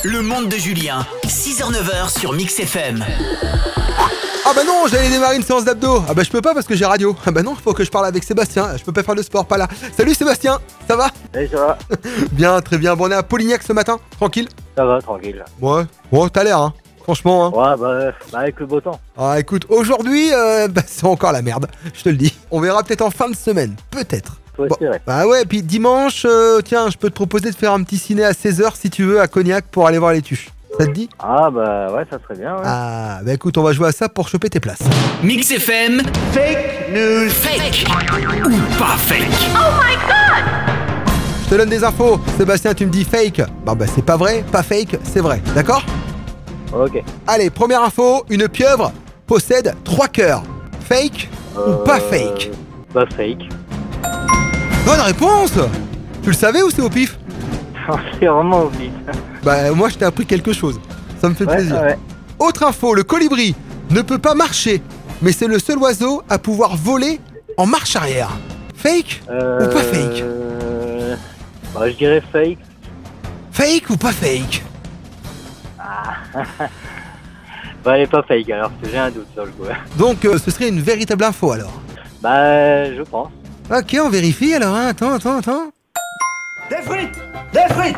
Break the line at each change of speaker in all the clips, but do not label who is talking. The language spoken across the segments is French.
Le monde de Julien, 6h-9h sur Mix FM.
Ah bah non, j'allais démarrer une séance d'abdos. Ah bah je peux pas parce que j'ai radio. Ah bah non, faut que je parle avec Sébastien. Je peux pas faire de sport, pas là. Salut Sébastien, ça va?
Salut, ça va?
Bien, très bien. Bon, on est à Polignac ce matin, tranquille?
Ça va, tranquille.
Ouais, bon, t'as l'air, hein. Franchement, hein.
Ouais, bah avec le beau temps.
Ah écoute, aujourd'hui, c'est encore la merde, je te le dis. On verra peut-être en fin de semaine, peut-être.
Faut espérer.
Bah ouais, puis dimanche, tiens, je peux te proposer de faire un petit ciné à 16h si tu veux à Cognac pour aller voir les tuches. Ça te dit?
Ah bah ouais, ça serait bien, ouais.
Ah, bah écoute, on va jouer à ça pour choper tes places.
Mix FM, fake news, fake ou pas fake.
Je te donne des infos. Sébastien, tu me dis fake. Bah c'est pas vrai, pas fake, c'est vrai. D'accord?
Ok.
Allez, première info, une pieuvre possède 3 cœurs. Fake ou pas fake?
Bah fake.
Bonne réponse! Tu le savais ou c'est au pif?
C'est vraiment oublié.
Bah moi je t'ai appris quelque chose. Ça me fait plaisir.
Ouais.
Autre info, le colibri ne peut pas marcher, mais c'est le seul oiseau à pouvoir voler en marche arrière. Fake ou pas fake?
Bah je dirais fake.
Fake ou pas fake?
Bah elle est pas fake alors, parce que j'ai un doute sur le coup.
Donc ce serait une véritable info alors.
Bah je pense.
Ok, on vérifie alors, hein. Attends.
Des frites! Des frites!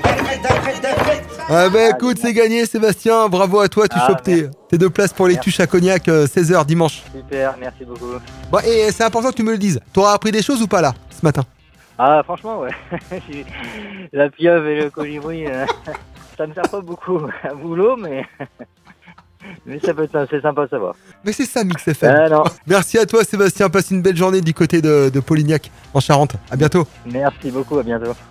Ah bah écoute, c'est gagné Sébastien, bravo à toi, tu chopes tes 2 places pour les tuches à Cognac, 16h dimanche.
Super, merci beaucoup.
Bon, et c'est important que tu me le dises, t'auras appris des choses ou pas là, ce matin?
Ah franchement ouais. La pieuvre et le colibri, ça me sert pas beaucoup à boulot, mais ça peut être c'est sympa à savoir.
Mais c'est ça Mix FM.
Ah non.
Merci à toi Sébastien, passe une belle journée du côté de Polignac en Charente, à bientôt.
Merci beaucoup, à bientôt.